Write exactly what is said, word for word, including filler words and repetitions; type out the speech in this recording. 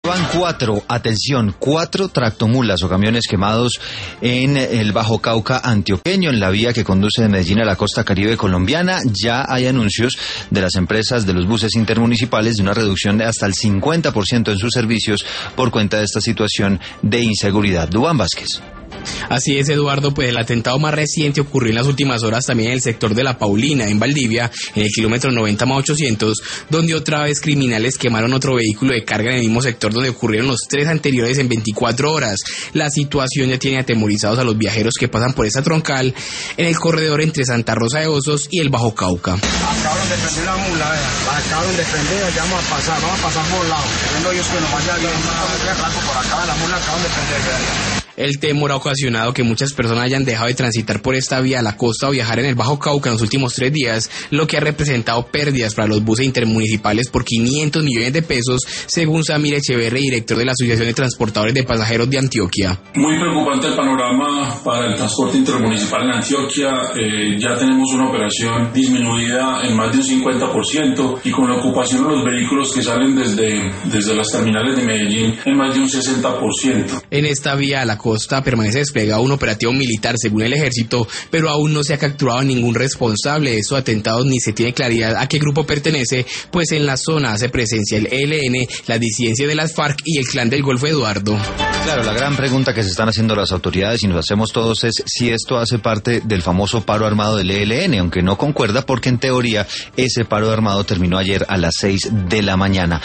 Van cuatro, atención, cuatro tractomulas o camiones quemados en el Bajo Cauca antioqueño, en la vía que conduce de Medellín a la costa caribe colombiana. Ya hay anuncios de las empresas de los buses intermunicipales de una reducción de hasta el cincuenta por ciento en sus servicios por cuenta de esta situación de inseguridad. Duván Vázquez. Así es, Eduardo, pues el atentado más reciente ocurrió en las últimas horas también en el sector de La Paulina, en Valdivia, en el kilómetro noventa más ochocientos, donde otra vez criminales quemaron otro vehículo de carga en el mismo sector donde ocurrieron los tres anteriores en veinticuatro horas. La situación ya tiene atemorizados a los viajeros que pasan por esta troncal en el corredor entre Santa Rosa de Osos y el Bajo Cauca. Acaban de prender la mula, eh. acaban de prender, ya vamos a pasar, vamos a pasar por lado. Viendo ellos que nos vaya bien, por acá, la mula acaban de prender, vean. El temor ha ocasionado que muchas personas hayan dejado de transitar por esta vía a la costa o viajar en el Bajo Cauca en los últimos tres días, lo que ha representado pérdidas para los buses intermunicipales por quinientos millones de pesos, según Samir Echeverri, director de la Asociación de Transportadores de Pasajeros de Antioquia. Muy preocupante el panorama para el transporte intermunicipal en Antioquia. Eh, ya tenemos una operación disminuida en más de un cincuenta por ciento y con la ocupación de los vehículos que salen desde, desde las terminales de Medellín en más de un sesenta por ciento. En esta vía a la costa permanece desplegado un operativo militar según el ejército, pero aún no se ha capturado ningún responsable de estos atentados ni se tiene claridad a qué grupo pertenece, pues en la zona hace presencia el E L N, la disidencia de las FARC y el Clan del Golfo, Eduardo. Claro, la gran pregunta que se están haciendo las autoridades y nos hacemos todos es si esto hace parte del famoso paro armado del E L N, aunque no concuerda porque en teoría ese paro armado terminó ayer a las seis de la mañana.